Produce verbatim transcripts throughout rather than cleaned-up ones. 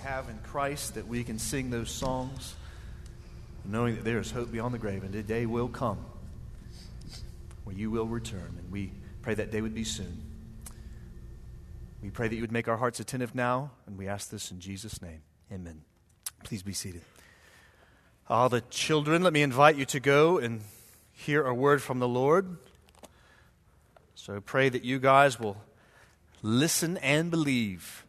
have in Christ, that we can sing those songs, knowing that there is hope beyond the grave, and the day will come where you will return, and we pray that day would be soon. We pray that you would make our hearts attentive now, and we ask this in Jesus' name. Amen. Please be seated. All the children, let me invite you to go and hear a word from the Lord. So pray that you guys will listen and believe.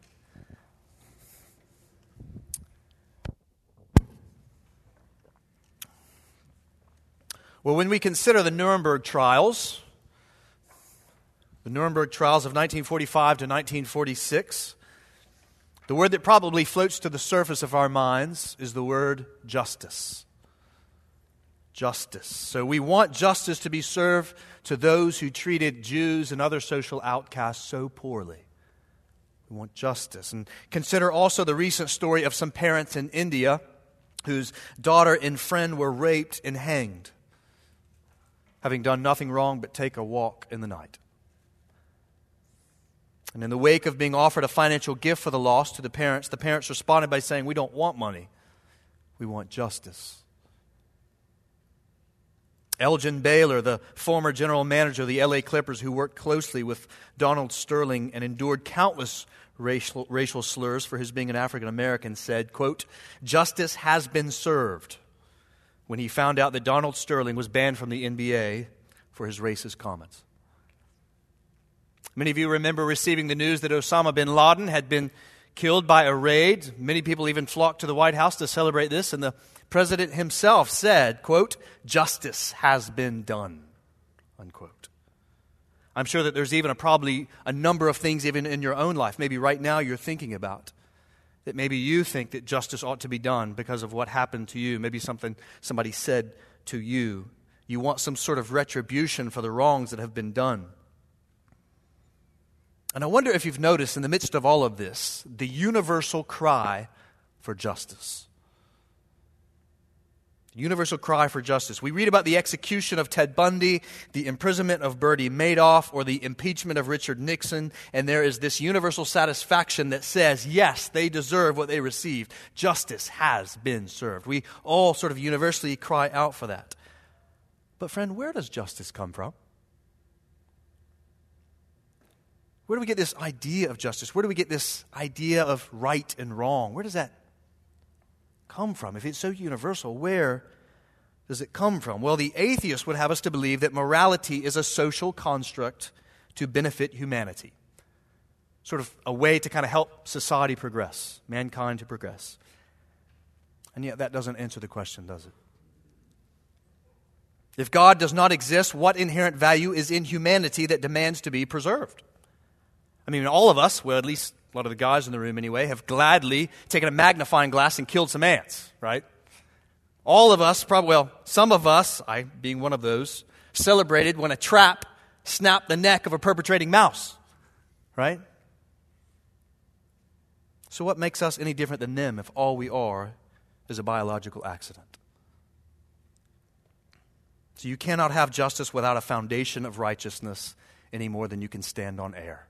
Well, when we consider the Nuremberg trials, the Nuremberg trials of nineteen forty-five to nineteen forty-six, the word that probably floats to the surface of our minds is the word justice. Justice. So we want justice to be served to those who treated Jews and other social outcasts so poorly. We want justice. And consider also the recent story of some parents in India whose daughter and friend were raped and hanged, having done nothing wrong but take a walk in the night. And in the wake of being offered a financial gift for the loss to the parents, the parents responded by saying, "We don't want money. We want justice." Elgin Baylor, the former general manager of the L A Clippers who worked closely with Donald Sterling and endured countless racial, racial slurs for his being an African American, said, quote, "Justice has been served," when he found out that Donald Sterling was banned from the N B A for his racist comments. Many of you remember receiving the news that Osama bin Laden had been killed by a raid. Many people even flocked to the White House to celebrate this, and the president himself said, quote, "Justice has been done," unquote. I'm sure that there's even a, probably a number of things even in your own life, maybe right now you're thinking about, that maybe you think that justice ought to be done because of what happened to you, maybe something somebody said to you. You want some sort of retribution for the wrongs that have been done. And I wonder if you've noticed in the midst of all of this, the universal cry for justice. Universal cry for justice. We read about the execution of Ted Bundy, the imprisonment of Bernie Madoff, or the impeachment of Richard Nixon, and there is this universal satisfaction that says, yes, they deserve what they received. Justice has been served. We all sort of universally cry out for that. But friend, where does justice come from? Where do we get this idea of justice? Where do we get this idea of right and wrong? Where does that come from? If it's so universal, where does it come from? Well, the atheist would have us to believe that morality is a social construct to benefit humanity. Sort of a way to kind of help society progress, mankind to progress. And yet that doesn't answer the question, does it? If God does not exist, what inherent value is in humanity that demands to be preserved? I mean, all of us, well, at least a lot of the guys in the room anyway, have gladly taken a magnifying glass and killed some ants, right? All of us, probably, well, some of us, I being one of those, celebrated when a trap snapped the neck of a perpetrating mouse, right? So what makes us any different than them if all we are is a biological accident? So you cannot have justice without a foundation of righteousness any more than you can stand on air.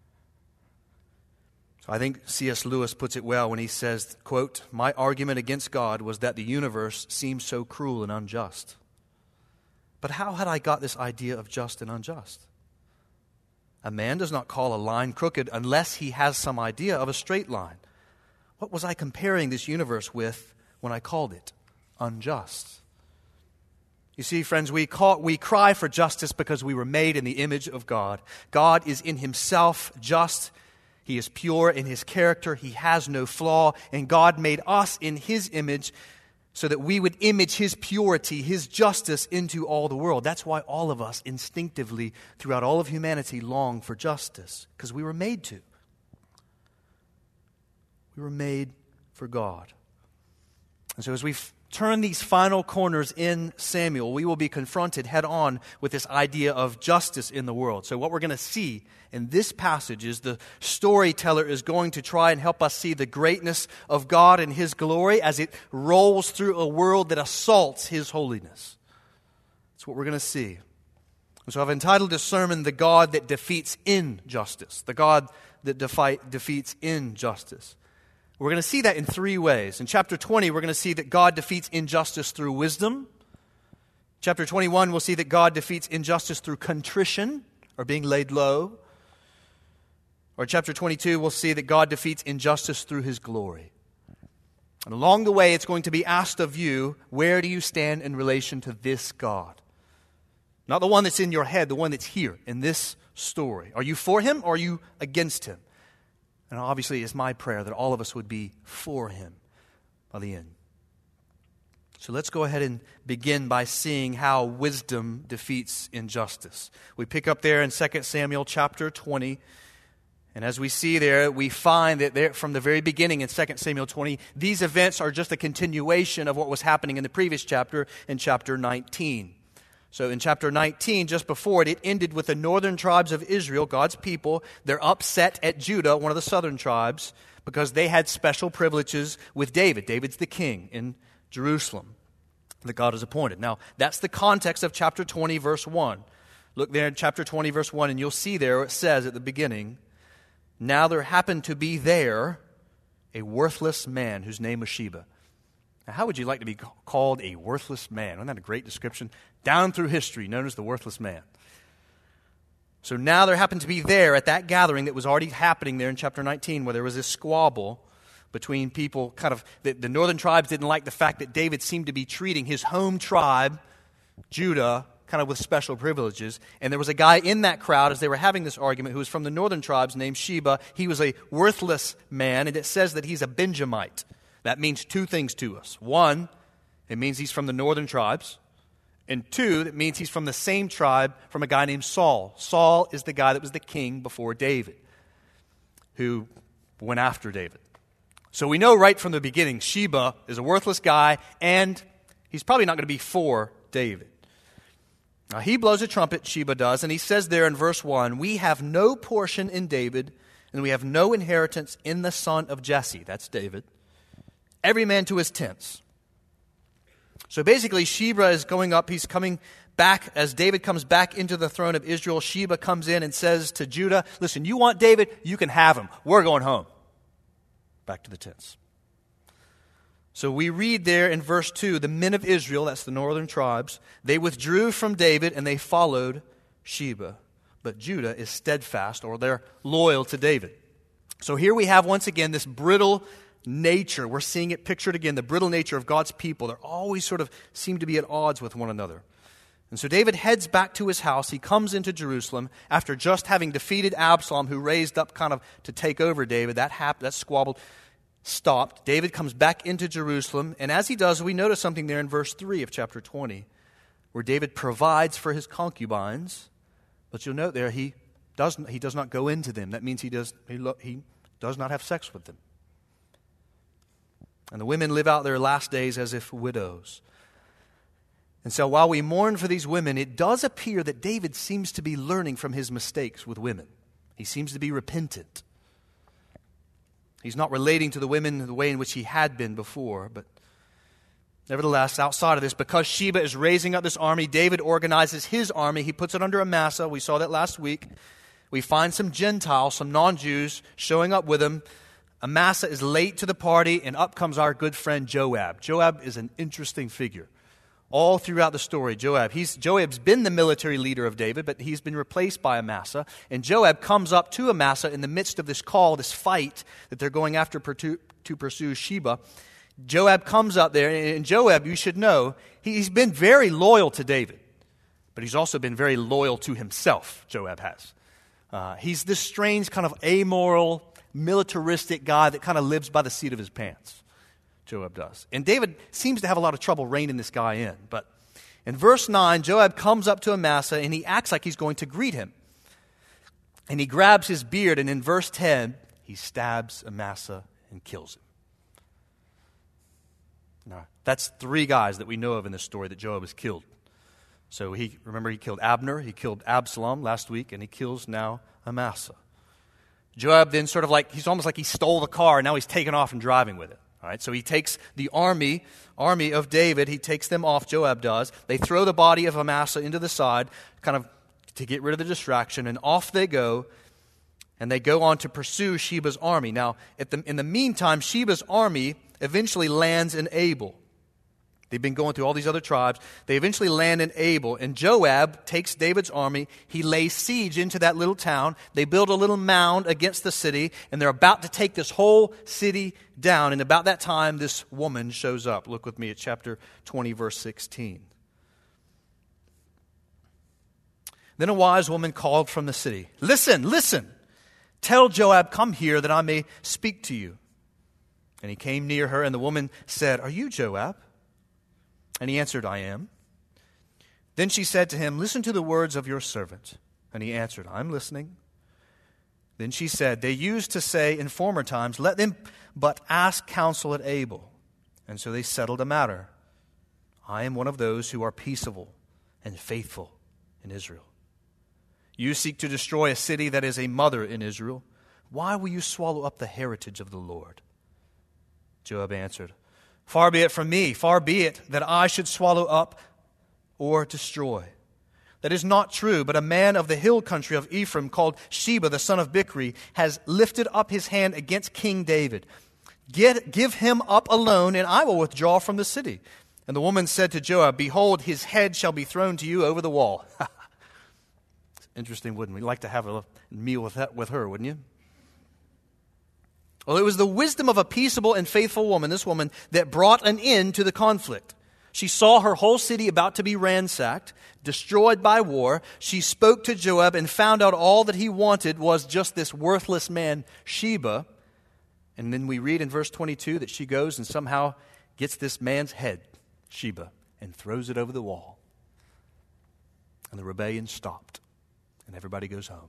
So I think C S Lewis puts it well when he says, quote, "My argument against God was that the universe seemed so cruel and unjust. But how had I got this idea of just and unjust? A man does not call a line crooked unless he has some idea of a straight line. What was I comparing this universe with when I called it unjust?" You see, friends, we call, we cry for justice because we were made in the image of God. God is in himself just. He is pure in his character. He has no flaw. And God made us in his image so that we would image his purity, his justice into all the world. That's why all of us instinctively, throughout all of humanity, long for justice, because we were made to. We were made for God. And so as we turn these final corners in Samuel, we will be confronted head on with this idea of justice in the world. So what we're going to see in this passage is the storyteller is going to try and help us see the greatness of God and his glory as it rolls through a world that assaults his holiness. That's what we're going to see. And so I've entitled this sermon, "The God That Defeats Injustice." The God that defi- defeats injustice. We're going to see that in three ways. In chapter twenty, we're going to see that God defeats injustice through wisdom. Chapter twenty-one, we'll see that God defeats injustice through contrition, or being laid low. Or chapter twenty-two, we'll see that God defeats injustice through His glory. And along the way, it's going to be asked of you, where do you stand in relation to this God? Not the one that's in your head, the one that's here in this story. Are you for Him or are you against Him? And obviously, it's my prayer that all of us would be for Him by the end. So let's go ahead and begin by seeing how wisdom defeats injustice. We pick up there in Second Samuel chapter twenty. And as we see there, we find that there, from the very beginning in Second Samuel twenty, these events are just a continuation of what was happening in the previous chapter, in chapter nineteen. So in chapter nineteen, just before it, it ended with the northern tribes of Israel, God's people. They're upset at Judah, one of the southern tribes, because they had special privileges with David. David's the king in Jerusalem that God has appointed. Now, that's the context of chapter twenty, verse one. Look there in chapter twenty, verse one, and you'll see there it says at the beginning, "Now there happened to be there a worthless man whose name was Sheba." Now, how would you like to be called a worthless man? Isn't that a great description? Down through history, known as the worthless man. So now there happened to be there at that gathering that was already happening there in chapter nineteen, where there was this squabble between people, kind of, the, the northern tribes didn't like the fact that David seemed to be treating his home tribe, Judah, kind of with special privileges. And there was a guy in that crowd as they were having this argument who was from the northern tribes named Sheba. He was a worthless man, and it says that he's a Benjamite. That means two things to us. One, it means he's from the northern tribes. And two, that means he's from the same tribe from a guy named Saul. Saul is the guy that was the king before David, who went after David. So we know right from the beginning, Sheba is a worthless guy, and he's probably not going to be for David. Now, he blows a trumpet, Sheba does, and he says there in verse one, "We have no portion in David, and we have no inheritance in the son of Jesse." That's David. "Every man to his tents." So basically, Sheba is going up. He's coming back. As David comes back into the throne of Israel, Sheba comes in and says to Judah, "Listen, you want David? You can have him. We're going home." Back to the tents. So we read there in verse two, the men of Israel, that's the northern tribes, they withdrew from David and they followed Sheba. But Judah is steadfast, or they're loyal to David. So here we have once again this brittle nature. We're seeing it pictured again, the brittle nature of God's people. They always sort of seem to be at odds with one another. And so David heads back to his house. He comes into Jerusalem after just having defeated Absalom, who raised up kind of to take over David. That happened, that squabble stopped. David comes back into Jerusalem, and as he does, we notice something there in verse three of chapter twenty, where David provides for his concubines, but you'll note there he does he does not go into them. That means he does he, he does not have sex with them. And the women live out their last days as if widows. And so while we mourn for these women, it does appear that David seems to be learning from his mistakes with women. He seems to be repentant. He's not relating to the women the way in which he had been before, but nevertheless, outside of this, because Sheba is raising up this army, David organizes his army. He puts it under Amasa. We saw that last week. We find some Gentiles, some non-Jews, showing up with him. Amasa is late to the party, and up comes our good friend Joab. Joab is an interesting figure. All throughout the story, Joab. He's, Joab's been the military leader of David, but he's been replaced by Amasa. And Joab comes up to Amasa in the midst of this call, this fight that they're going after to, to pursue Sheba. Joab comes up there, and Joab, you should know, he's been very loyal to David. But he's also been very loyal to himself, Joab has. Uh, he's this strange kind of amoral, militaristic guy that kind of lives by the seat of his pants. Joab does. And David seems to have a lot of trouble reining this guy in. But in verse nine, Joab comes up to Amasa and he acts like he's going to greet him. And he grabs his beard, and in verse ten, he stabs Amasa and kills him. Now, that's three guys that we know of in this story that Joab has killed. So he, remember, he killed Abner, he killed Absalom last week, and he kills now Amasa. Joab then sort of like, he's almost like he stole the car, and now he's taken off and driving with it. All right, so he takes the army, army of David, he takes them off, Joab does. They throw the body of Amasa into the side, kind of to get rid of the distraction, and off they go. And they go on to pursue Sheba's army. Now, at the, in the meantime, Sheba's army eventually lands in Abel. They've been going through all these other tribes. They eventually land in Abel. And Joab takes David's army. He lays siege into that little town. They build a little mound against the city. And they're about to take this whole city down. And about that time, this woman shows up. Look with me at chapter twenty, verse sixteen. Then a wise woman called from the city. Listen, listen. Tell Joab, come here that I may speak to you. And he came near her, and the woman said, Are you Joab? And he answered, I am. Then she said to him, Listen to the words of your servant. And he answered, I'm listening. Then she said, They used to say in former times, Let them but ask counsel at Abel. And so they settled a matter. I am one of those who are peaceable and faithful in Israel. You seek to destroy a city that is a mother in Israel. Why will you swallow up the heritage of the Lord? Joab answered, Far be it from me, far be it that I should swallow up or destroy. That is not true, but a man of the hill country of Ephraim called Sheba, the son of Bichri, has lifted up his hand against King David. Get, give him up alone, and I will withdraw from the city. And the woman said to Joab, Behold, his head shall be thrown to you over the wall. Interesting, wouldn't we? You'd like to have a meal with, that, with her, wouldn't you? Well, it was the wisdom of a peaceable and faithful woman, this woman, that brought an end to the conflict. She saw her whole city about to be ransacked, destroyed by war. She spoke to Joab and found out all that he wanted was just this worthless man, Sheba. And then we read in verse twenty-two that she goes and somehow gets this man's head, Sheba, and throws it over the wall. And the rebellion stopped, and everybody goes home.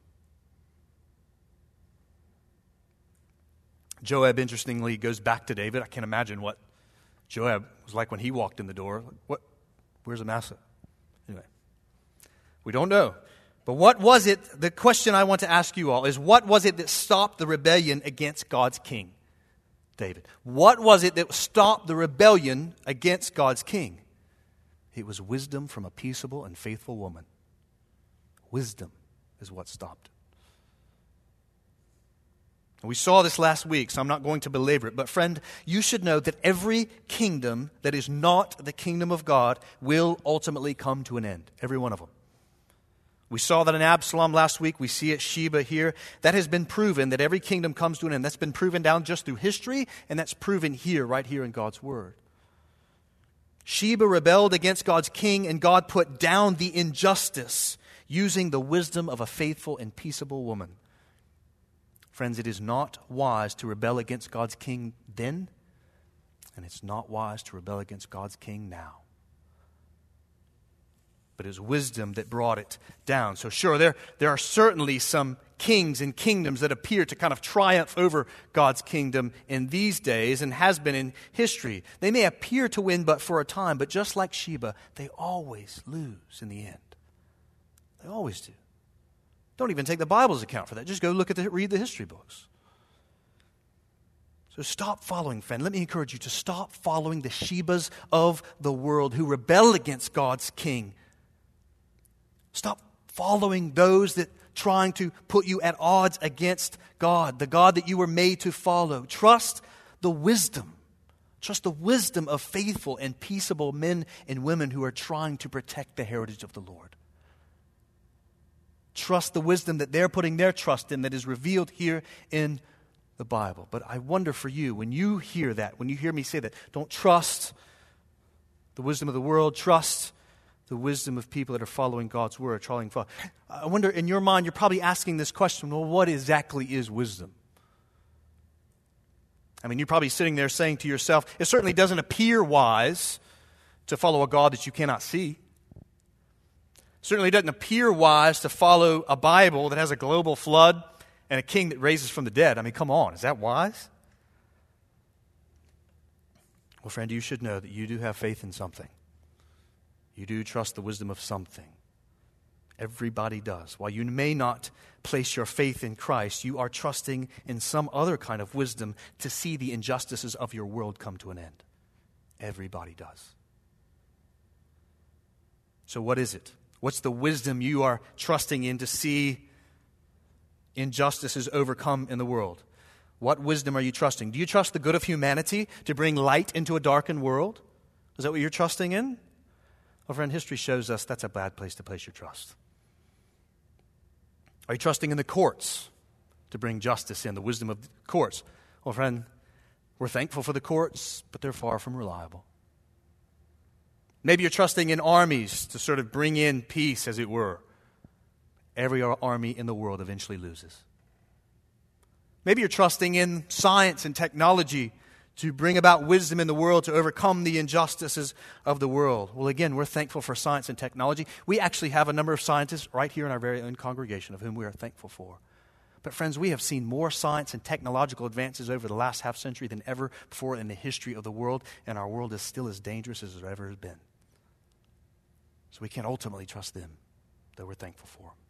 Joab, interestingly, goes back to David. I can't imagine what Joab was like when he walked in the door. What? Where's Amasa? Anyway, we don't know. But what was it, the question I want to ask you all is, what was it that stopped the rebellion against God's king, David? What was it that stopped the rebellion against God's king? It was wisdom from a peaceable and faithful woman. Wisdom is what stopped it. We saw this last week, so I'm not going to belabor it. But friend, you should know that every kingdom that is not the kingdom of God will ultimately come to an end. Every one of them. We saw that in Absalom last week. We see it Sheba here. That has been proven that every kingdom comes to an end. That's been proven down just through history, and that's proven here, right here in God's Word. Sheba rebelled against God's king, and God put down the injustice using the wisdom of a faithful and peaceable woman. Friends, it is not wise to rebel against God's king then, and it's not wise to rebel against God's king now. But it was wisdom that brought it down. So sure, there, there are certainly some kings and kingdoms that appear to kind of triumph over God's kingdom in these days and has been in history. They may appear to win but for a time, but just like Sheba, they always lose in the end. They always do. Don't even take the Bible's account for that. Just go look at the, read the history books. So stop following, friend. Let me encourage you to stop following the Shebas of the world who rebel against God's king. Stop following those that trying to put you at odds against God, the God that you were made to follow. Trust the wisdom. Trust the wisdom of faithful and peaceable men and women who are trying to protect the heritage of the Lord. Trust the wisdom that they're putting their trust in that is revealed here in the Bible. But I wonder for you, when you hear that, when you hear me say that, don't trust the wisdom of the world, trust the wisdom of people that are following God's word, trying to follow. I wonder, in your mind, you're probably asking this question, well, what exactly is wisdom? I mean, you're probably sitting there saying to yourself, it certainly doesn't appear wise to follow a God that you cannot see. Certainly doesn't appear wise to follow a Bible that has a global flood and a king that raises from the dead. I mean, come on, is that wise? Well, friend, you should know that you do have faith in something. You do trust the wisdom of something. Everybody does. While you may not place your faith in Christ, you are trusting in some other kind of wisdom to see the injustices of your world come to an end. Everybody does. So what is it? What's the wisdom you are trusting in to see injustice is overcome in the world? What wisdom are you trusting? Do you trust the good of humanity to bring light into a darkened world? Is that what you're trusting in? Well, friend, history shows us that's a bad place to place your trust. Are you trusting in the courts to bring justice in, the wisdom of the courts? Well, friend, we're thankful for the courts, but they're far from reliable. Maybe you're trusting in armies to sort of bring in peace, as it were. Every army in the world eventually loses. Maybe you're trusting in science and technology to bring about wisdom in the world, to overcome the injustices of the world. Well, again, we're thankful for science and technology. We actually have a number of scientists right here in our very own congregation of whom we are thankful for. But friends, we have seen more science and technological advances over the last half century than ever before in the history of the world, and our world is still as dangerous as it ever has been. So we can't ultimately trust them, though we're thankful for them.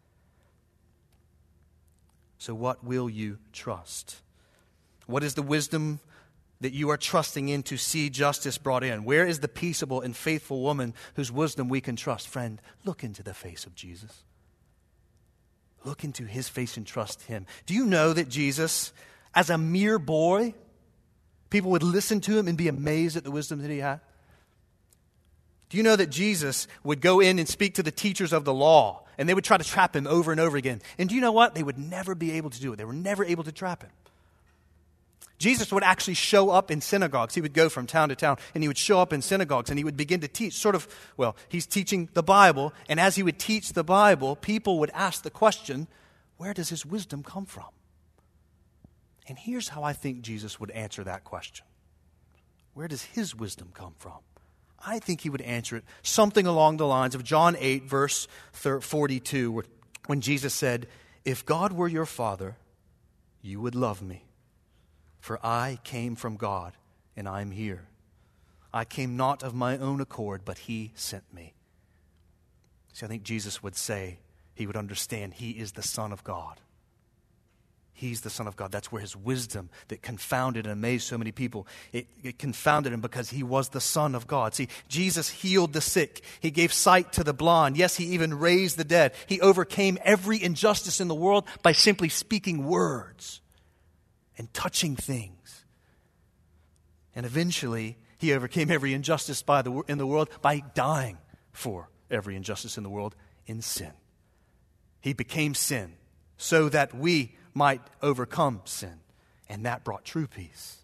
So what will you trust? What is the wisdom that you are trusting in to see justice brought in? Where is the peaceable and faithful woman whose wisdom we can trust? Friend, look into the face of Jesus. Look into his face and trust him. Do you know that Jesus, as a mere boy, people would listen to him and be amazed at the wisdom that he had? Do you know that Jesus would go in and speak to the teachers of the law, and they would try to trap him over and over again? And do you know what? They would never be able to do it. They were never able to trap him. Jesus would actually show up in synagogues. He would go from town to town, and he would show up in synagogues, and he would begin to teach, sort of, well, he's teaching the Bible, and as he would teach the Bible, people would ask the question, where does his wisdom come from? And here's how I think Jesus would answer that question. Where does his wisdom come from? I think he would answer it something along the lines of John eight, verse forty-two, when Jesus said, "If God were your Father, you would love me. For I came from God, and I am here. I came not of my own accord, but he sent me." See, I think Jesus would say, he would understand he is the Son of God. He's the Son of God. That's where his wisdom that confounded and amazed so many people, it, it confounded him because he was the Son of God. See, Jesus healed the sick. He gave sight to the blind. Yes, he even raised the dead. He overcame every injustice in the world by simply speaking words and touching things. And eventually, he overcame every injustice by the, in the world by dying for every injustice in the world in sin. He became sin so that we might overcome sin. And that brought true peace.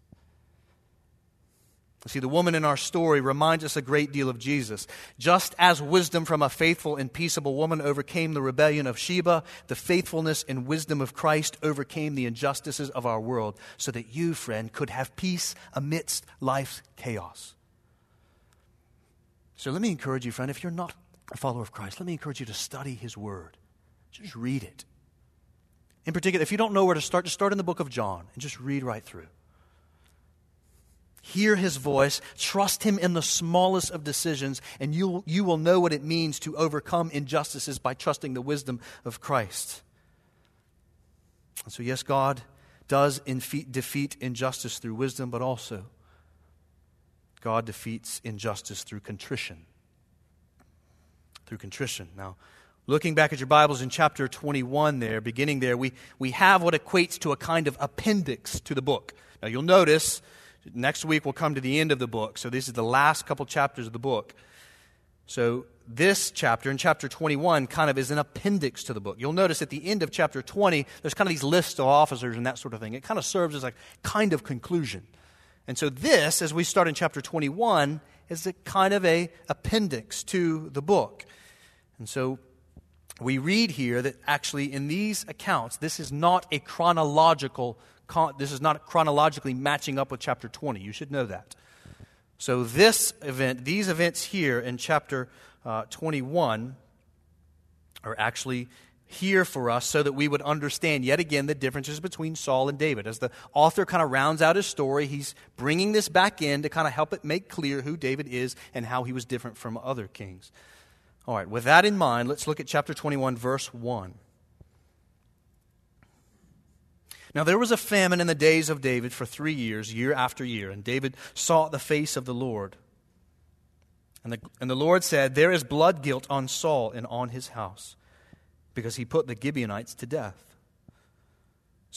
See, the woman in our story reminds us a great deal of Jesus. Just as wisdom from a faithful and peaceable woman overcame the rebellion of Sheba, the faithfulness and wisdom of Christ overcame the injustices of our world so that you, friend, could have peace amidst life's chaos. So let me encourage you, friend, if you're not a follower of Christ, let me encourage you to study his word. Just read it. In particular, if you don't know where to start, just start in the book of John and just read right through. Hear his voice, trust him in the smallest of decisions, and you, you will know what it means to overcome injustices by trusting the wisdom of Christ. And so yes, God does infe- defeat injustice through wisdom, but also God defeats injustice through contrition. Through contrition. Now, looking back at your Bibles in chapter twenty-one there, beginning there, we, we have what equates to a kind of appendix to the book. Now you'll notice, next week we'll come to the end of the book. So this is the last couple chapters of the book. So this chapter, in chapter twenty-one, kind of is an appendix to the book. You'll notice at the end of chapter twenty, there's kind of these lists of officers and that sort of thing. It kind of serves as a kind of conclusion. And so this, as we start in chapter twenty-one, is a kind of a appendix to the book. And so we read here that actually in these accounts, this is not a chronological, this is not chronologically matching up with chapter twenty. You should know that. So this event, these events here in chapter uh, twenty-one are actually here for us so that we would understand yet again the differences between Saul and David. As the author kind of rounds out his story, he's bringing this back in to kind of help it make clear who David is and how he was different from other kings. All right, with that in mind, let's look at chapter twenty-one, verse one. Now there was a famine in the days of David for three years, year after year, and David sought the face of the Lord. And the, and the Lord said, "There is blood guilt on Saul and on his house, because he put the Gibeonites to death."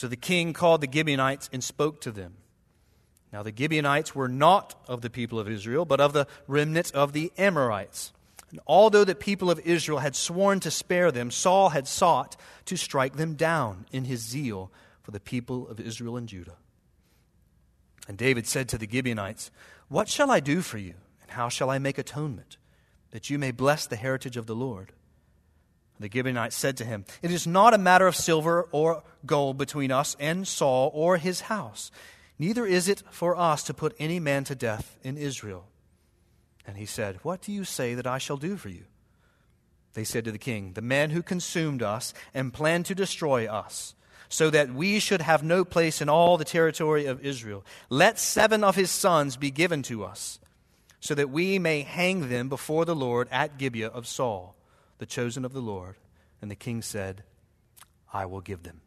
So the king called the Gibeonites and spoke to them. Now the Gibeonites were not of the people of Israel, but of the remnant of the Amorites. And although the people of Israel had sworn to spare them, Saul had sought to strike them down in his zeal for the people of Israel and Judah. And David said to the Gibeonites, "What shall I do for you, and how shall I make atonement, that you may bless the heritage of the Lord?" The Gibeonites said to him, "It is not a matter of silver or gold between us and Saul or his house. Neither is it for us to put any man to death in Israel." And he said, "What do you say that I shall do for you?" They said to the king, "The man who consumed us and planned to destroy us, so that we should have no place in all the territory of Israel. Let seven of his sons be given to us, so that we may hang them before the Lord at Gibeah of Saul, the chosen of the Lord." And the king said, "I will give them."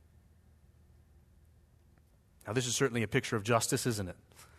Now this is certainly a picture of justice, isn't it?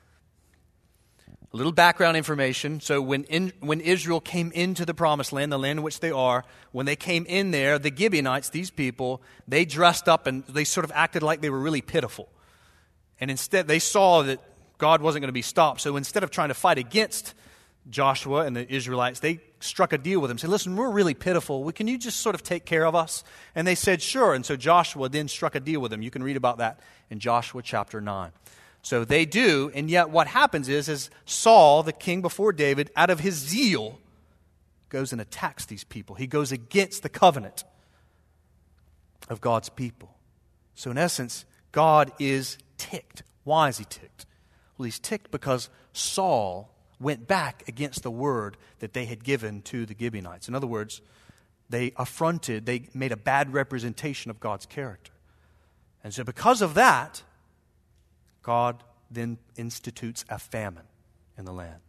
A little background information. So when in, when Israel came into the promised land, the land in which they are, when they came in there, the Gibeonites, these people, they dressed up and they sort of acted like they were really pitiful. And instead, they saw that God wasn't going to be stopped. So instead of trying to fight against Joshua and the Israelites, they struck a deal with them. Said, "Listen, we're really pitiful. Well, can you just sort of take care of us?" And they said, "Sure." And so Joshua then struck a deal with them. You can read about that in Joshua chapter nine. So they do, and yet what happens is, is Saul, the king before David, out of his zeal, goes and attacks these people. He goes against the covenant of God's people. So in essence, God is ticked. Why is he ticked? Well, he's ticked because Saul went back against the word that they had given to the Gibeonites. In other words, they affronted, they made a bad representation of God's character. And so because of that, God then institutes a famine in the land.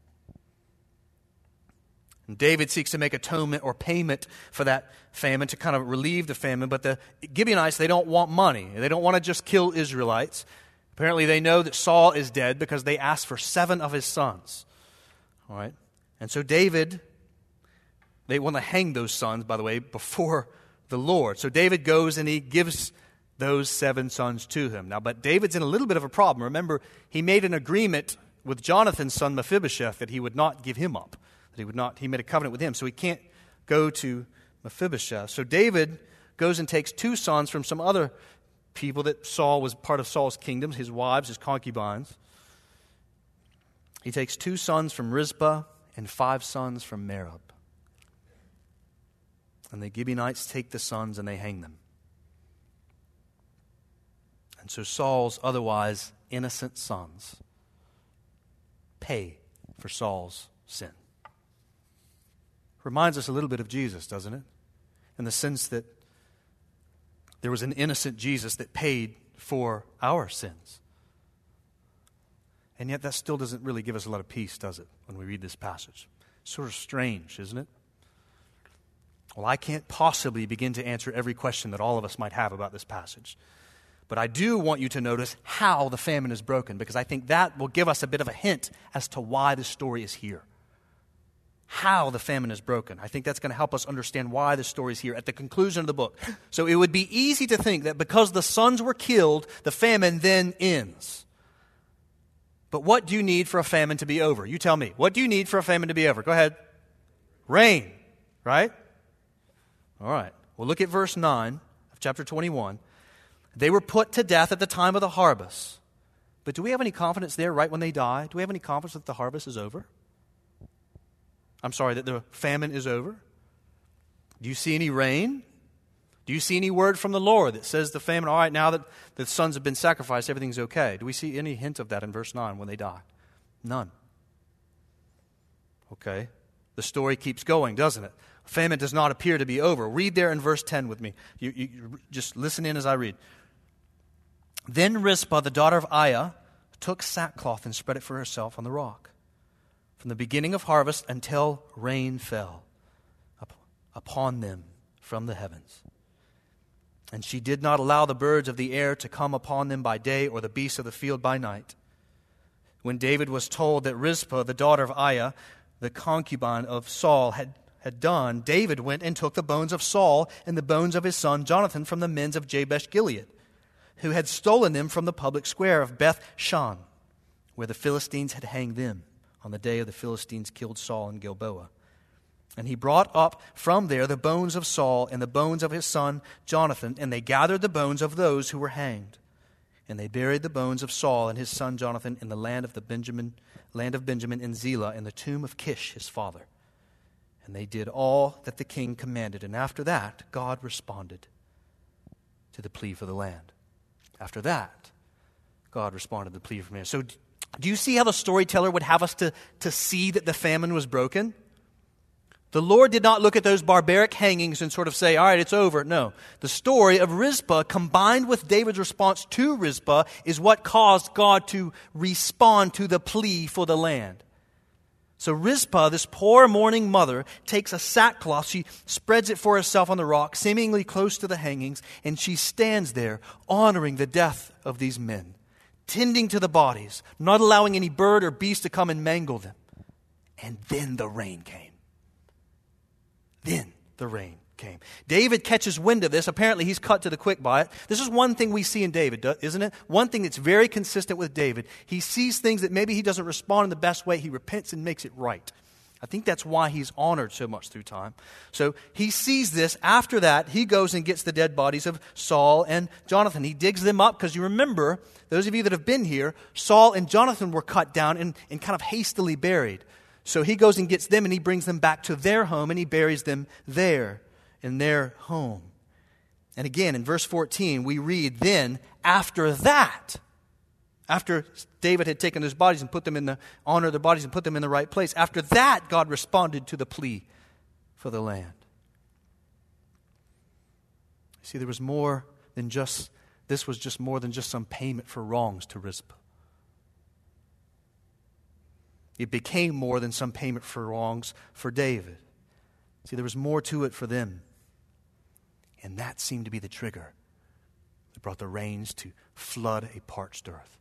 And David seeks to make atonement or payment for that famine to kind of relieve the famine, but the Gibeonites, they don't want money. They don't want to just kill Israelites. Apparently they know that Saul is dead because they asked for seven of his sons. All right? And so David, they want to hang those sons, by the way, before the Lord. So David goes and he gives those seven sons to him. Now, but David's in a little bit of a problem. Remember, he made an agreement with Jonathan's son Mephibosheth that he would not give him up. That he would not, he made a covenant with him. So he can't go to Mephibosheth. So David goes and takes two sons from some other people that Saul was part of Saul's kingdom, his wives, his concubines. He takes two sons from Rizpah and five sons from Merib. And the Gibeonites take the sons and they hang them. And so Saul's otherwise innocent sons pay for Saul's sin. Reminds us a little bit of Jesus, doesn't it? In the sense that there was an innocent Jesus that paid for our sins. And yet that still doesn't really give us a lot of peace, does it, when we read this passage? Sort of strange, isn't it? Well, I can't possibly begin to answer every question that all of us might have about this passage. But I do want you to notice how the famine is broken, because I think that will give us a bit of a hint as to why the story is here. How the famine is broken. I think that's going to help us understand why the story is here at the conclusion of the book. So it would be easy to think that because the sons were killed, the famine then ends. But what do you need for a famine to be over? You tell me. What do you need for a famine to be over? Go ahead. Rain, right? All right. Well, look at verse nine of chapter twenty-one. They were put to death at the time of the harvest. But do we have any confidence there right when they die? Do we have any confidence that the harvest is over? I'm sorry, that the famine is over? Do you see any rain? Do you see any word from the Lord that says the famine, all right, now that the sons have been sacrificed, everything's okay? Do we see any hint of that in verse nine when they die? None. Okay. The story keeps going, doesn't it? Famine does not appear to be over. Read there in verse ten with me. You, you just listen in as I read. Then Rizpah, the daughter of Aiah, took sackcloth and spread it for herself on the rock, from the beginning of harvest until rain fell up, upon them from the heavens. And she did not allow the birds of the air to come upon them by day, or the beasts of the field by night. When David was told that Rizpah, the daughter of Aiah, the concubine of Saul, had, had done, David went and took the bones of Saul and the bones of his son Jonathan from the men of Jabesh Gilead. who had stolen them from the public square of Beth Shan, where the Philistines had hanged them on the day of the Philistines killed Saul in Gilboa. And he brought up from there the bones of Saul and the bones of his son Jonathan, and they gathered the bones of those who were hanged. And they buried the bones of Saul and his son Jonathan in the land of the Benjamin, land of Benjamin in Zelah, in the tomb of Kish his father. And they did all that the king commanded. And after that, God responded to the plea for the land. After that, God responded to the plea for the land. So do you see how the storyteller would have us to, to see that the famine was broken? The Lord did not look at those barbaric hangings and sort of say, all right, it's over. No. The story of Rizpah combined with David's response to Rizpah is what caused God to respond to the plea for the land. So Rizpah, this poor mourning mother, takes a sackcloth, she spreads it for herself on the rock, seemingly close to the hangings, and she stands there honoring the death of these men, tending to the bodies, not allowing any bird or beast to come and mangle them. And then the rain came. Then the rain came. David catches wind of this. Apparently he's cut to the quick by it. This is one thing we see in David, isn't it? One thing that's very consistent with David. He sees things that maybe he doesn't respond in the best way. He repents and makes it right. I think that's why he's honored so much through time. So he sees this. After that, he goes and gets the dead bodies of Saul and Jonathan. He digs them up because you remember, those of you that have been here, Saul and Jonathan were cut down and, and kind of hastily buried. So he goes and gets them and he brings them back to their home and he buries them there in their home. And again, in verse fourteen, we read, then after that, after David had taken those bodies and put them in the, honor the bodies and put them in the right place, after that, God responded to the plea for the land. See, there was more than just, this was just more than just some payment for wrongs to Rizpah. It became more than some payment for wrongs for David. See, there was more to it for them. And that seemed to be the trigger that brought the rains to flood a parched earth.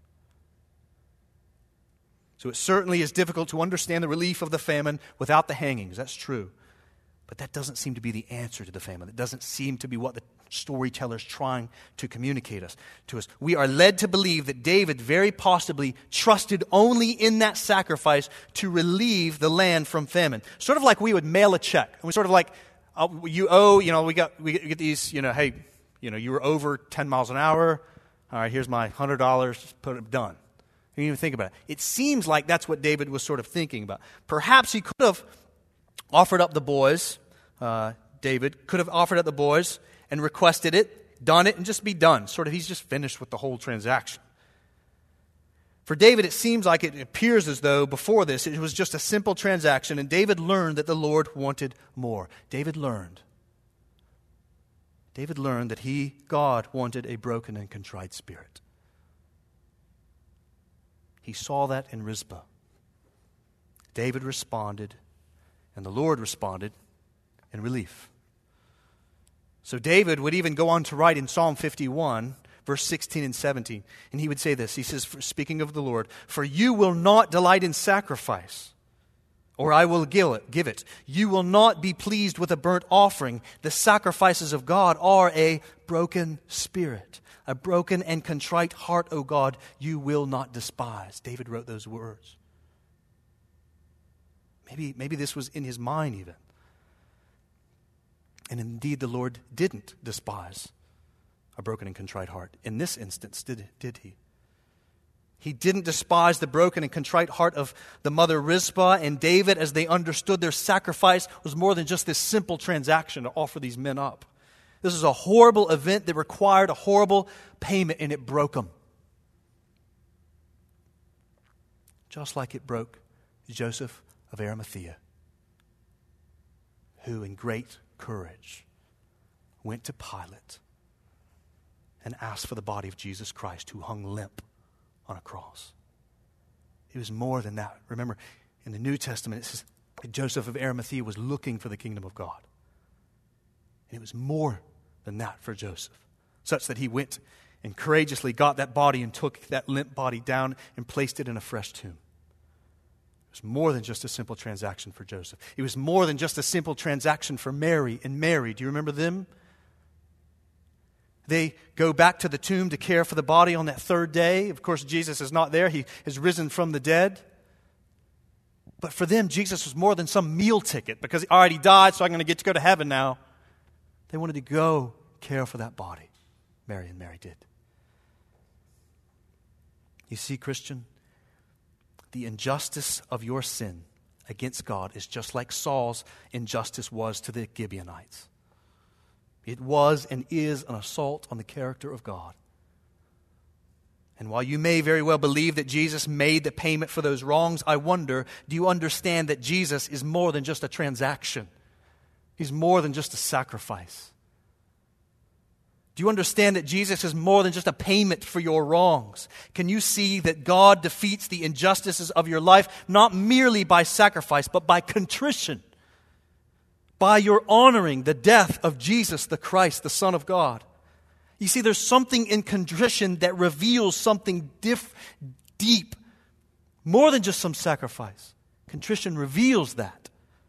So it certainly is difficult to understand the relief of the famine without the hangings. That's true. But that doesn't seem to be the answer to the famine. That doesn't seem to be what the storyteller is trying to communicate us to us. We are led to believe that David very possibly trusted only in that sacrifice to relieve the land from famine. Sort of like we would mail a check. And we sort of like, uh, you owe, you know, we got we get these, you know, hey, you know, you were over ten miles an hour. All right, here's my one hundred dollars, put it done. You didn't even think about it. It seems like that's what David was sort of thinking about. Perhaps he could have offered up the boys, uh, David could have offered up the boys and requested it, done it, and just be done. Sort of, he's just finished with the whole transaction. For David, it seems like it appears as though before this, it was just a simple transaction, and David learned that the Lord wanted more. David learned. David learned that he, God, wanted a broken and contrite spirit. He saw that in Rizpah. David responded, and the Lord responded in relief. So David would even go on to write in Psalm fifty-one, verse sixteen and seventeen, and he would say this. He says, speaking of the Lord, "For you will not delight in sacrifice, or I will give it. You will not be pleased with a burnt offering. The sacrifices of God are a broken spirit. A broken and contrite heart, O God, you will not despise." David wrote those words. Maybe, maybe this was in his mind even. And indeed, the Lord didn't despise a broken and contrite heart. In this instance, did, did he? He didn't despise the broken and contrite heart of the mother Rizpah and David, as they understood their sacrifice was more than just this simple transaction to offer these men up. This is a horrible event that required a horrible payment, and it broke them. Just like it broke Joseph of Arimathea, who in great courage went to Pilate and asked for the body of Jesus Christ, who hung limp on a cross. It was more than that. Remember, in the New Testament, it says that Joseph of Arimathea was looking for the kingdom of God. And it was more than that for Joseph, such that he went and courageously got that body and took that limp body down and placed it in a fresh tomb. It was more than just a simple transaction for Joseph. It was more than just a simple transaction for Mary and Mary. Do you remember them? They go back to the tomb to care for the body on that third day. Of course, Jesus is not there. He is risen from the dead. But for them, Jesus was more than some meal ticket because he already died, so I'm going to get to go to heaven now. They wanted to go care for that body. Mary and Mary did. You see, Christian, the injustice of your sin against God is just like Saul's injustice was to the Gibeonites. It was and is an assault on the character of God. And while you may very well believe that Jesus made the payment for those wrongs, I wonder, do you understand that Jesus is more than just a transaction? He's more than just a sacrifice. Do you understand that Jesus is more than just a payment for your wrongs? Can you see that God defeats the injustices of your life not merely by sacrifice, but by contrition? By your honoring the death of Jesus the Christ, the Son of God. You see, there's something in contrition that reveals something diff, deep, more than just some sacrifice. Contrition reveals that.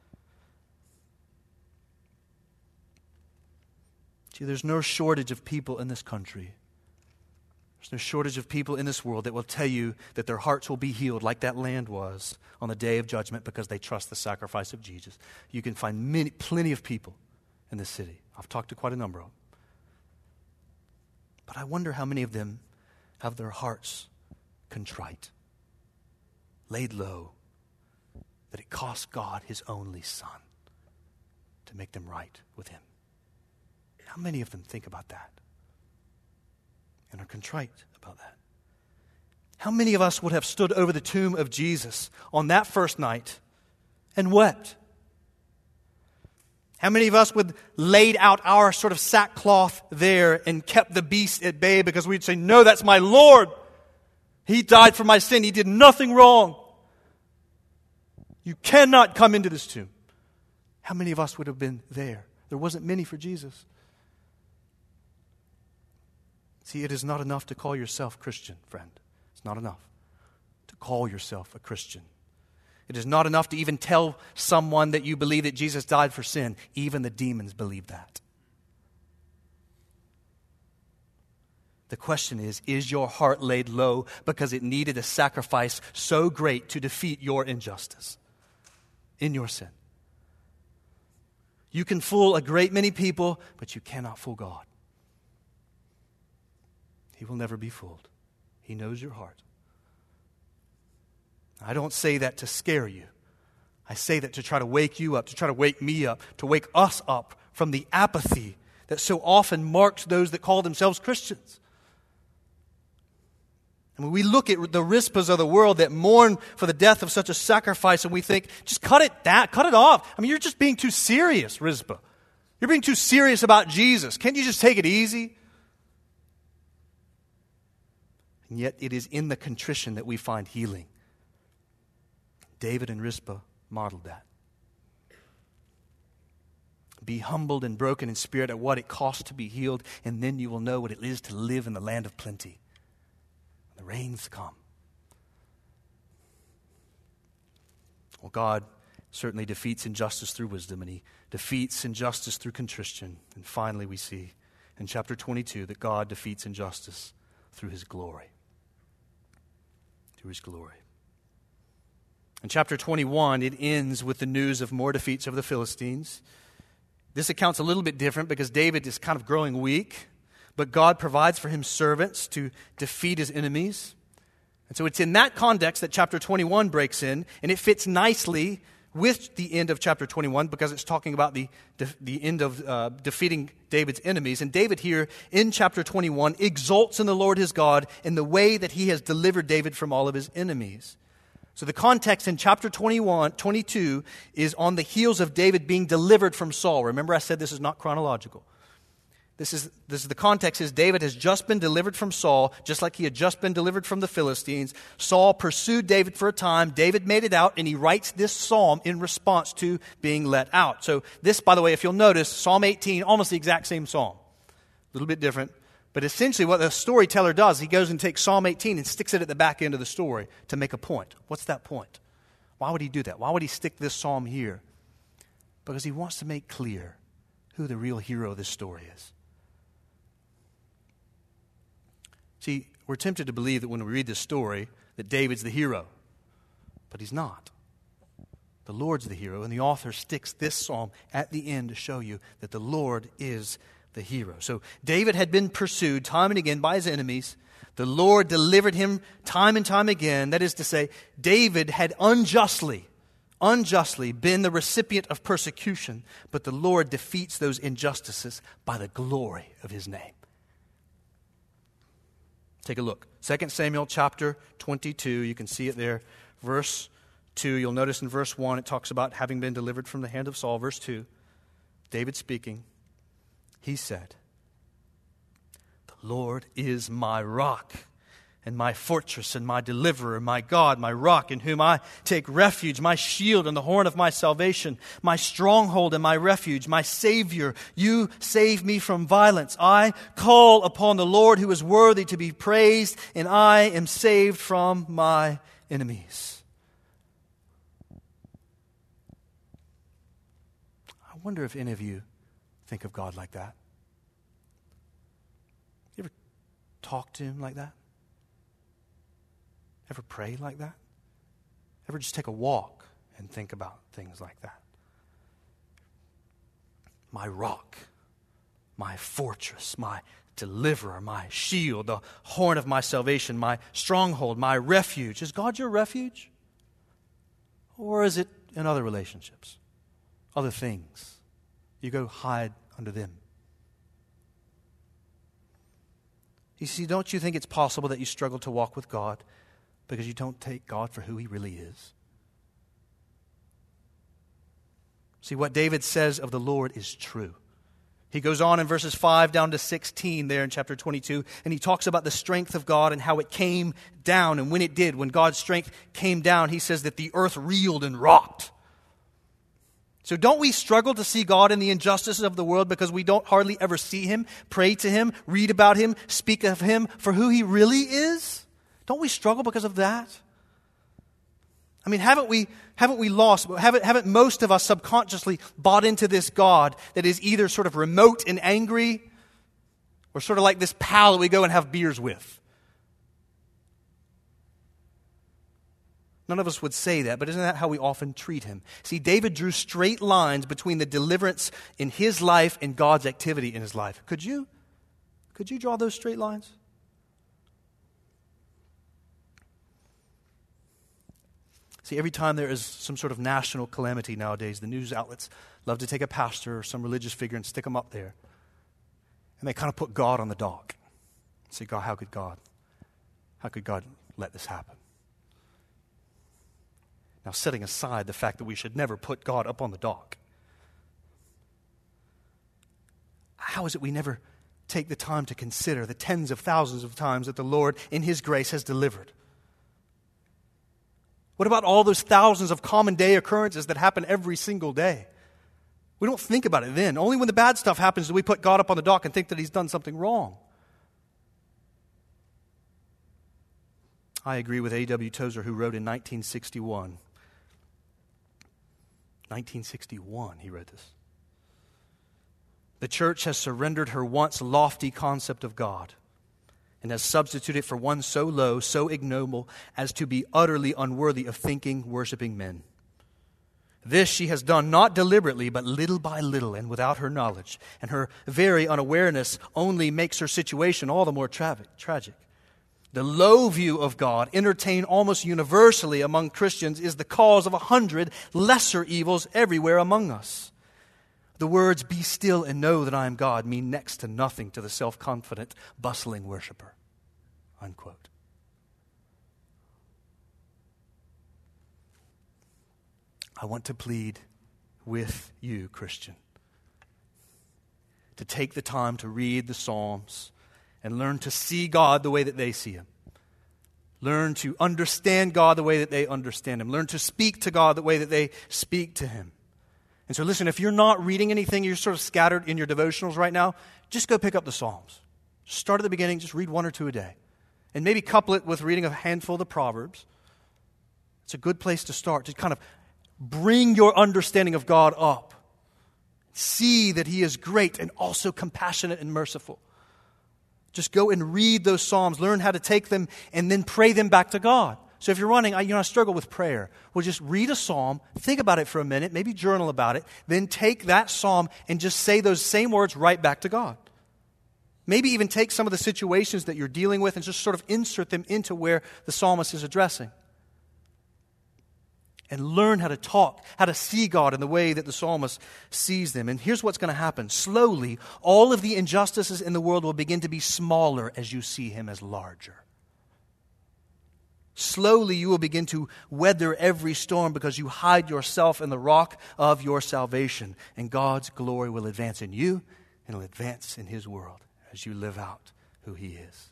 See, there's no shortage of people in this country. There's no shortage of people in this world that will tell you that their hearts will be healed like that land was on the day of judgment because they trust the sacrifice of Jesus. You can find many, plenty of people in this city. I've talked to quite a number of them. But I wonder how many of them have their hearts contrite, laid low, that it cost God His only Son to make them right with Him. How many of them think about that and are contrite about that? How many of us would have stood over the tomb of Jesus on that first night and wept? How many of us would laid out our sort of sackcloth there and kept the beast at bay because we'd say, no, that's my Lord. He died for my sin. He did nothing wrong. You cannot come into this tomb. How many of us would have been there? There wasn't many for Jesus. See, it is not enough to call yourself Christian, friend. It's not enough to call yourself a Christian. It is not enough to even tell someone that you believe that Jesus died for sin. Even the demons believe that. The question is, is your heart laid low because it needed a sacrifice so great to defeat your injustice in your sin? You can fool a great many people, but you cannot fool God. He will never be fooled. He knows your heart. I don't say that to scare you. I say that to try to wake you up, to try to wake me up, to wake us up from the apathy that so often marks those that call themselves Christians. And when we look at the Rizpahs of the world that mourn for the death of such a sacrifice, and we think, just cut it that, cut it off. I mean, you're just being too serious, Rizpah. You're being too serious about Jesus. Can't you just take it easy? And yet it is in the contrition that we find healing. David and Rizpah modeled that. Be humbled and broken in spirit at what it costs to be healed, and then you will know what it is to live in the land of plenty. The rains come. Well, God certainly defeats injustice through wisdom, and He defeats injustice through contrition. And finally, we see in chapter twenty-two that God defeats injustice through His glory. Through His glory. In chapter twenty-one, it ends with the news of more defeats of the Philistines. This account's a little bit different because David is kind of growing weak, but God provides for him servants to defeat his enemies. And so it's in that context that chapter twenty-one breaks in, and it fits nicely with the end of chapter twenty-one because it's talking about the, the end of uh, defeating David's enemies. And David here in chapter twenty-one exalts in the Lord his God in the way that He has delivered David from all of his enemies. So the context in chapter twenty-one, twenty-two is on the heels of David being delivered from Saul. Remember, I said this is not chronological. This is, this is the context is David has just been delivered from Saul, just like he had just been delivered from the Philistines. Saul pursued David for a time. David made it out, and he writes this psalm in response to being let out. So this, by the way, if you'll notice, Psalm eighteen, almost the exact same psalm. A little bit different. But essentially what the storyteller does, he goes and takes Psalm eighteen and sticks it at the back end of the story to make a point. What's that point? Why would he do that? Why would he stick this psalm here? Because he wants to make clear who the real hero of this story is. See, we're tempted to believe that when we read this story that David's the hero, but he's not. The Lord's the hero, and the author sticks this psalm at the end to show you that the Lord is the hero. So David had been pursued time and again by his enemies. The Lord delivered him time and time again. That is to say, David had unjustly, unjustly been the recipient of persecution, but the Lord defeats those injustices by the glory of his name. Take a look. Second Samuel chapter twenty-two, you can see it there. Verse two, you'll notice in verse one, it talks about having been delivered from the hand of Saul. Verse two, David speaking, he said, "The Lord is my rock and my fortress and my deliverer, my God, my rock in whom I take refuge, my shield and the horn of my salvation, my stronghold and my refuge, my Savior. You save me from violence. I call upon the Lord who is worthy to be praised, and I am saved from my enemies." I wonder if any of you think of God like that. You ever talk to Him like that? Ever pray like that? Ever just take a walk and think about things like that? My rock, my fortress, my deliverer, my shield, the horn of my salvation, my stronghold, my refuge. Is God your refuge? Or is it in other relationships, other things? You go hide under them. You see, don't you think it's possible that you struggle to walk with God because you don't take God for who He really is? See, what David says of the Lord is true. He goes on in verses five down to sixteen there in chapter twenty-two, and he talks about the strength of God and how it came down. And when it did, when God's strength came down, he says that the earth reeled and rocked. So don't we struggle to see God in the injustices of the world because we don't hardly ever see Him, pray to Him, read about Him, speak of Him for who He really is? Don't we struggle because of that? I mean, haven't we haven't we lost, haven't, haven't most of us subconsciously bought into this God that is either sort of remote and angry or sort of like this pal that we go and have beers with? None of us would say that, but isn't that how we often treat Him? See, David drew straight lines between the deliverance in his life and God's activity in his life. Could you? Could you draw those straight lines? See, every time there is some sort of national calamity nowadays, the news outlets love to take a pastor or some religious figure and stick them up there. And they kind of put God on the dock. Say, God, how could God? How could God let this happen? Now, setting aside the fact that we should never put God up on the dock, how is it we never take the time to consider the tens of thousands of times that the Lord, in His grace, has delivered? What about all those thousands of common day occurrences that happen every single day? We don't think about it then. Only when the bad stuff happens do we put God up on the dock and think that He's done something wrong. I agree with A W Tozer, who wrote in nineteen sixty-one. nineteen sixty-one, he wrote this. The church has surrendered her once lofty concept of God and has substituted for one so low, so ignoble, as to be utterly unworthy of thinking, worshiping men. This she has done not deliberately, but little by little and without her knowledge, and her very unawareness only makes her situation all the more tra- tragic. The low view of God, entertained almost universally among Christians, is the cause of a hundred lesser evils everywhere among us. The words, "Be still and know that I am God," mean next to nothing to the self-confident, bustling worshiper. Unquote. I want to plead with you, Christian, to take the time to read the Psalms and learn to see God the way that they see Him. Learn to understand God the way that they understand Him. Learn to speak to God the way that they speak to Him. And so listen, if you're not reading anything, you're sort of scattered in your devotionals right now, just go pick up the Psalms. Start at the beginning, just read one or two a day. And maybe couple it with reading a handful of the Proverbs. It's a good place to start, to kind of bring your understanding of God up. See that He is great and also compassionate and merciful. Just go and read those Psalms, learn how to take them, and then pray them back to God. So if you're running, I, you know, I struggle with prayer. Well, just read a psalm, think about it for a minute, maybe journal about it, then take that psalm and just say those same words right back to God. Maybe even take some of the situations that you're dealing with and just sort of insert them into where the psalmist is addressing. And learn how to talk, how to see God in the way that the psalmist sees them. And here's what's going to happen. Slowly, all of the injustices in the world will begin to be smaller as you see Him as larger. Slowly, you will begin to weather every storm because you hide yourself in the rock of your salvation. And God's glory will advance in you and will advance in His world as you live out who He is.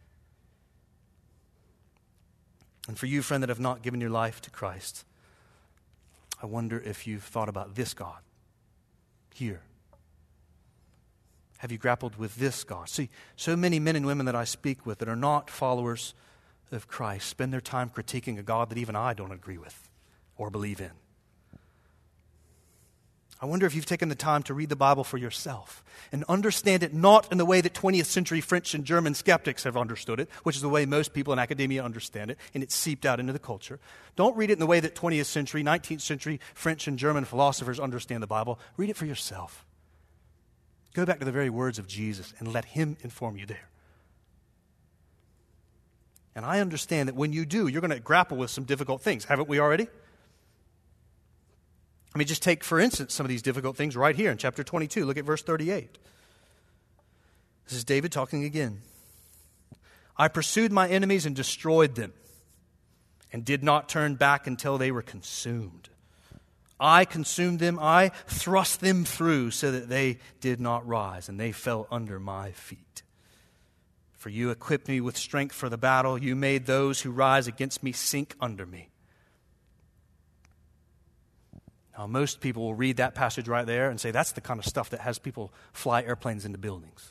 And for you, friend, that have not given your life to Christ, I wonder if you've thought about this God here. Have you grappled with this God? See, so many men and women that I speak with that are not followers of Christ spend their time critiquing a God that even I don't agree with or believe in. I wonder if you've taken the time to read the Bible for yourself and understand it not in the way that twentieth century French and German skeptics have understood it, which is the way most people in academia understand it, and it's seeped out into the culture. Don't read it in the way that twentieth century, nineteenth century French and German philosophers understand the Bible. Read it for yourself. Go back to the very words of Jesus and let Him inform you there. And I understand that when you do, you're going to grapple with some difficult things. Haven't we already? Let me just take, for instance, some of these difficult things right here in chapter twenty-two. Look at verse thirty-eight. This is David talking again. I pursued my enemies and destroyed them, and did not turn back until they were consumed. I consumed them, I thrust them through so that they did not rise, and they fell under my feet. For you equipped me with strength for the battle. You made those who rise against me sink under me. Now, most people will read that passage right there and say that's the kind of stuff that has people fly airplanes into buildings.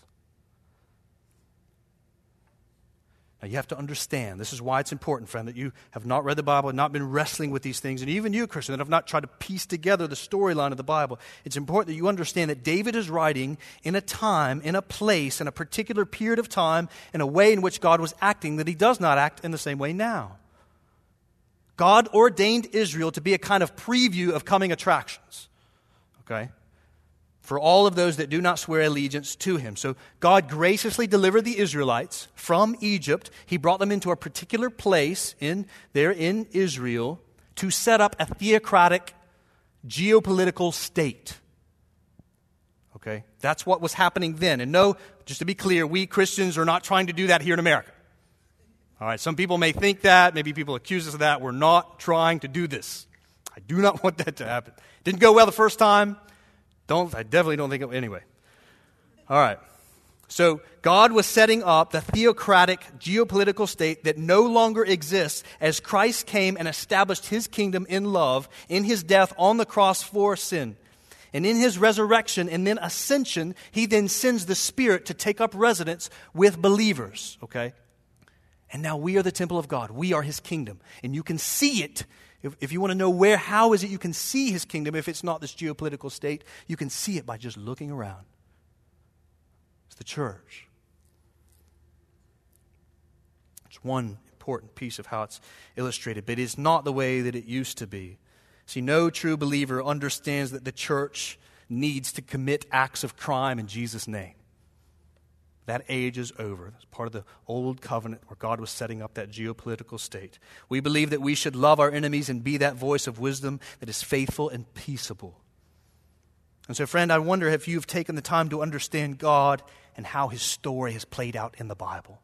Now, you have to understand, this is why it's important, friend, that you have not read the Bible and not been wrestling with these things, and even you, Christian, that have not tried to piece together the storyline of the Bible. It's important that you understand that David is writing in a time, in a place, in a particular period of time, in a way in which God was acting that He does not act in the same way now. God ordained Israel to be a kind of preview of coming attractions, okay, for all of those that do not swear allegiance to Him. So God graciously delivered the Israelites from Egypt. He brought them into a particular place in there in Israel to set up a theocratic geopolitical state. Okay, that's what was happening then. And no, just to be clear, we Christians are not trying to do that here in America. All right, some people may think that, maybe people accuse us of that. We're not trying to do this. I do not want that to happen. Didn't go well the first time. Don't, I definitely don't think it, anyway. All right. So God was setting up the theocratic geopolitical state that no longer exists as Christ came and established His kingdom in love in His death on the cross for sin. And in His resurrection and then ascension, He then sends the Spirit to take up residence with believers, okay? And now we are the temple of God. We are His kingdom. And you can see it. If, if you want to know where, how is it you can see His kingdom if it's not this geopolitical state, you can see it by just looking around. It's the church. It's one important piece of how it's illustrated, but it's not the way that it used to be. See, no true believer understands that the church needs to commit acts of crime in Jesus' name. That age is over. That's part of the old covenant where God was setting up that geopolitical state. We believe that we should love our enemies and be that voice of wisdom that is faithful and peaceable. And so, friend, I wonder if you've taken the time to understand God and how His story has played out in the Bible.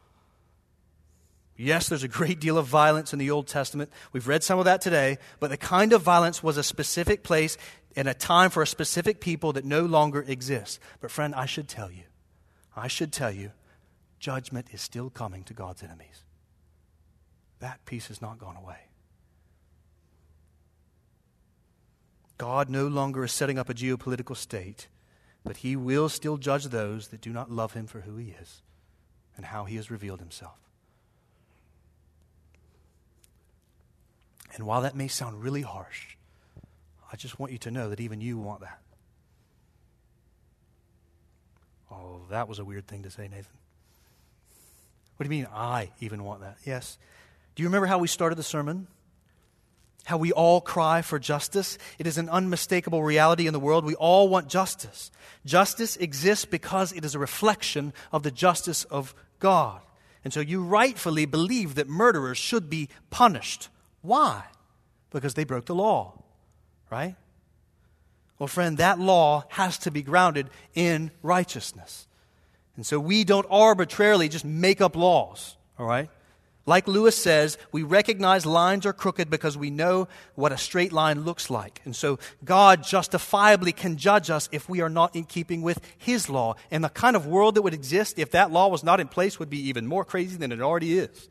Yes, there's a great deal of violence in the Old Testament. We've read some of that today, but the kind of violence was a specific place and a time for a specific people that no longer exists. But, friend, I should tell you, I should tell you, judgment is still coming to God's enemies. That piece has not gone away. God no longer is setting up a geopolitical state, but He will still judge those that do not love Him for who He is and how He has revealed Himself. And while that may sound really harsh, I just want you to know that even you want that. Oh, that was a weird thing to say, Nathan. What do you mean, I even want that? Yes. Do you remember how we started the sermon? How we all cry for justice? It is an unmistakable reality in the world. We all want justice. Justice exists because it is a reflection of the justice of God. And so you rightfully believe that murderers should be punished. Why? Because they broke the law, right? Well, friend, that law has to be grounded in righteousness. And so we don't arbitrarily just make up laws, all right? Like Lewis says, we recognize lines are crooked because we know what a straight line looks like. And so God justifiably can judge us if we are not in keeping with His law. And the kind of world that would exist if that law was not in place would be even more crazy than it already is.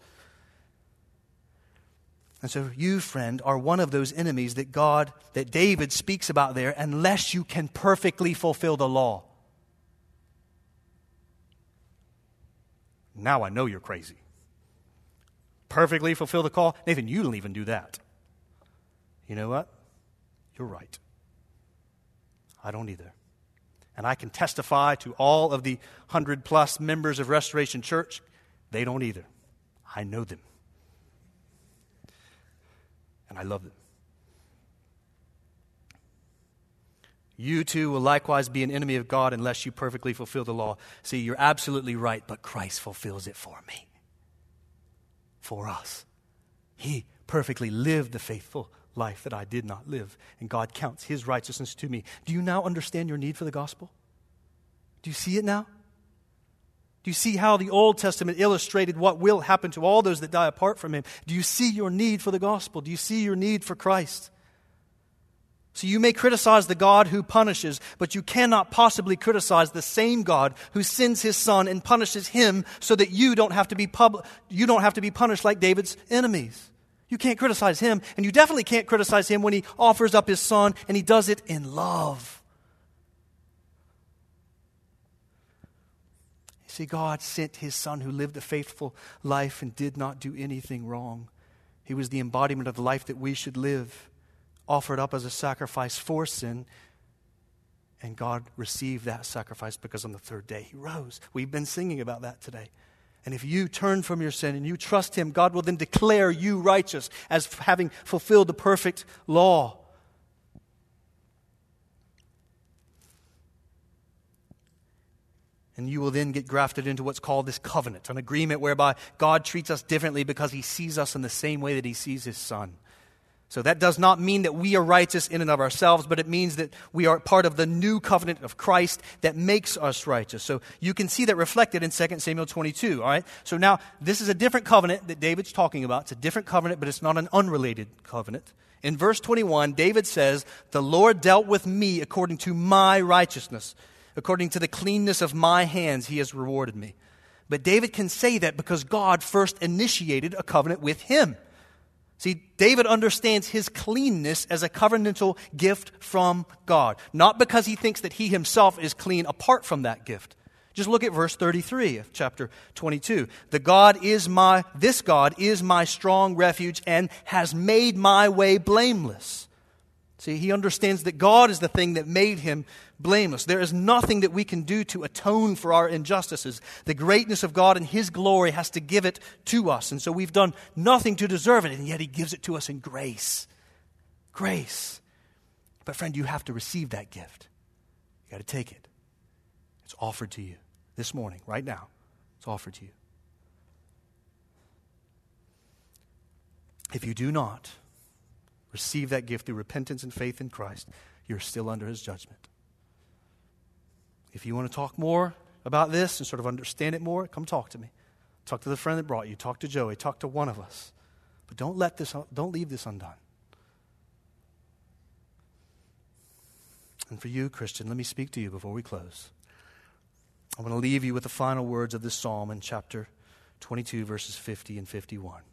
And so you, friend, are one of those enemies that God, that David speaks about there, unless you can perfectly fulfill the law. Now I know you're crazy. Perfectly fulfill the call? Nathan, you don't even do that. You know what? You're right. I don't either. And I can testify to all of the hundred plus members of Restoration Church, they don't either. I know them. And I love them. You too will likewise be an enemy of God unless you perfectly fulfill the law. See, you're absolutely right, but Christ fulfills it for me. For us. He perfectly lived the faithful life that I did not live, and God counts His righteousness to me. Do you now understand your need for the gospel? Do you see it now? Do you see how the Old Testament illustrated what will happen to all those that die apart from Him? Do you see your need for the gospel? Do you see your need for Christ? So you may criticize the God who punishes, but you cannot possibly criticize the same God who sends His Son and punishes Him so that you don't have to be pub- you don't have to be punished like David's enemies. You can't criticize Him, and you definitely can't criticize Him when He offers up His Son, and He does it in love. You see, God sent His Son who lived a faithful life and did not do anything wrong. He was the embodiment of the life that we should live, offered up as a sacrifice for sin, and God received that sacrifice because on the third day He rose. We've been singing about that today. And if you turn from your sin and you trust Him, God will then declare you righteous as having fulfilled the perfect law. And you will then get grafted into what's called this covenant, an agreement whereby God treats us differently because He sees us in the same way that He sees His Son. So that does not mean that we are righteous in and of ourselves, but it means that we are part of the new covenant of Christ that makes us righteous. So you can see that reflected in Second Samuel twenty-two, all right? So now, this is a different covenant that David's talking about. It's a different covenant, but it's not an unrelated covenant. In verse twenty-one, David says, "The Lord dealt with me according to my righteousness. According to the cleanness of my hands, He has rewarded me." But David can say that because God first initiated a covenant with him. See, David understands his cleanness as a covenantal gift from God, not because he thinks that he himself is clean apart from that gift. Just look at verse thirty-three of chapter twenty-two. The God is my, this God is my strong refuge and has made my way blameless. See, he understands that God is the thing that made him blameless. There is nothing that we can do to atone for our injustices. The greatness of God and His glory has to give it to us. And so we've done nothing to deserve it, and yet He gives it to us in grace. Grace. But friend, you have to receive that gift. You got to take it. It's offered to you this morning, right now. It's offered to you. If you do not receive that gift through repentance and faith in Christ, you're still under His judgment. If you want to talk more about this and sort of understand it more, come talk to me. Talk to the friend that brought you. Talk to Joey. Talk to one of us. But don't let this, don't leave this undone. And for you, Christian, let me speak to you before we close. I want to leave you with the final words of this psalm in chapter twenty-two, verses fifty and fifty-one.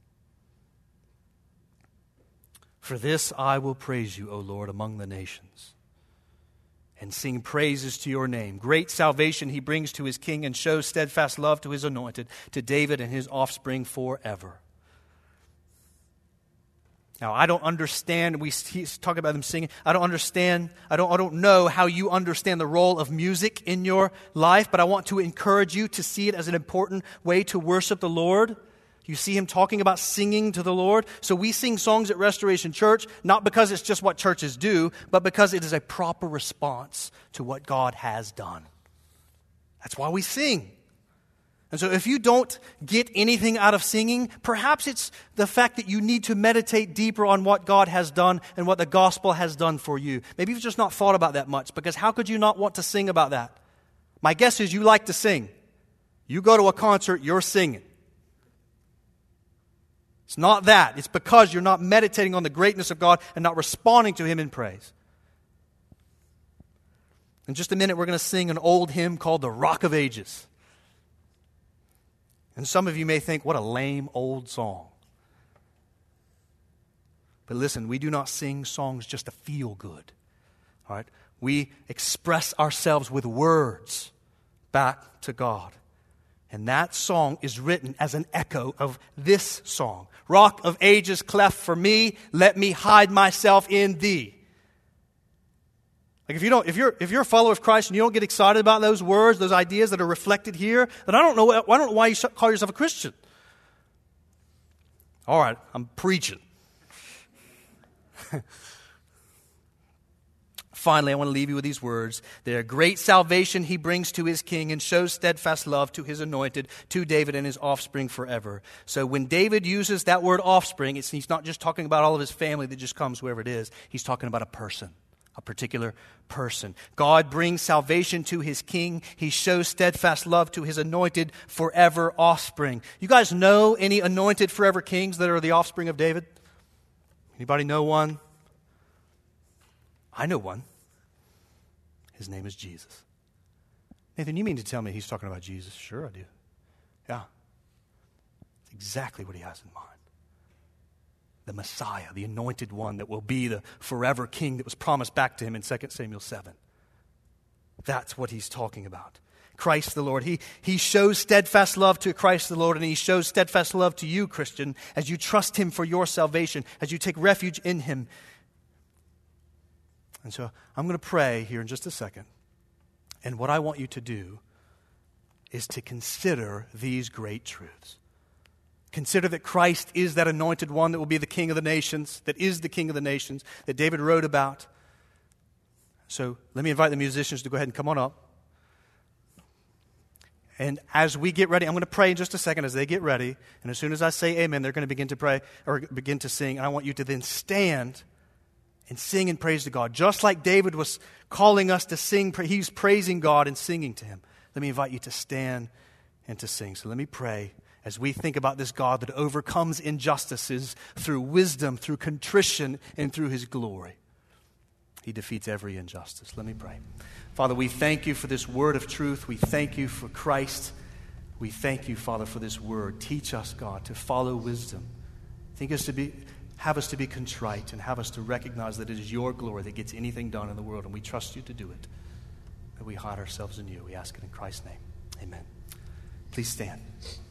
For this I will praise you, O Lord, among the nations, and sing praises to your name. Great salvation He brings to His king and shows steadfast love to His anointed, to David and his offspring forever. Now, I don't understand, we talk about them singing, I don't understand, I don't, I don't know how you understand the role of music in your life, but I want to encourage you to see it as an important way to worship the Lord. You see him talking about singing to the Lord. So we sing songs at Restoration Church, not because it's just what churches do, but because it is a proper response to what God has done. That's why we sing. And so if you don't get anything out of singing, perhaps it's the fact that you need to meditate deeper on what God has done and what the gospel has done for you. Maybe you've just not thought about that much, because how could you not want to sing about that? My guess is you like to sing. You go to a concert, you're singing. It's not that. It's because you're not meditating on the greatness of God and not responding to him in praise. In just a minute, we're going to sing an old hymn called The Rock of Ages. And some of you may think, what a lame old song. But listen, we do not sing songs just to feel good. All right? We express ourselves with words back to God. And that song is written as an echo of this song. Rock of ages, cleft for me, let me hide myself in thee. Like if you don't, if you're if you're a follower of Christ and you don't get excited about those words, those ideas that are reflected here, then I don't know. I don't know why you call yourself a Christian. All right, I'm preaching. Finally, I want to leave you with these words. Their great salvation he brings to his king and shows steadfast love to his anointed, to David and his offspring forever. So when David uses that word offspring, it's, he's not just talking about all of his family that just comes, whoever it is. He's talking about a person. A particular person. God brings salvation to his king. He shows steadfast love to his anointed forever offspring. You guys know any anointed forever kings that are the offspring of David? Anybody know one? I know one. His name is Jesus. Nathan, you mean to tell me he's talking about Jesus? Sure I do. Yeah. It's exactly what he has in mind. The Messiah, the anointed one that will be the forever king that was promised back to him in Second Samuel seven. That's what he's talking about. Christ the Lord. He, he shows steadfast love to Christ the Lord, and he shows steadfast love to you, Christian, as you trust him for your salvation, as you take refuge in him. And so I'm going to pray here in just a second. And what I want you to do is to consider these great truths. Consider that Christ is that anointed one that will be the King of the nations, that is the King of the nations, that David wrote about. So let me invite the musicians to go ahead and come on up. And as we get ready, I'm going to pray in just a second as they get ready. And as soon as I say amen, they're going to begin to pray or begin to sing. And I want you to then stand and sing and praise to God. Just like David was calling us to sing, he's praising God and singing to him. Let me invite you to stand and to sing. So let me pray. As we think about this God that overcomes injustices through wisdom, through contrition, and through his glory. He defeats every injustice. Let me pray. Father, we thank you for this word of truth. We thank you for Christ. We thank you, Father, for this word. Teach us, God, to follow wisdom. Think us to be, have us to be contrite and have us to recognize that it is your glory that gets anything done in the world, and we trust you to do it. That we hide ourselves in you. We ask it in Christ's name. Amen. Please stand.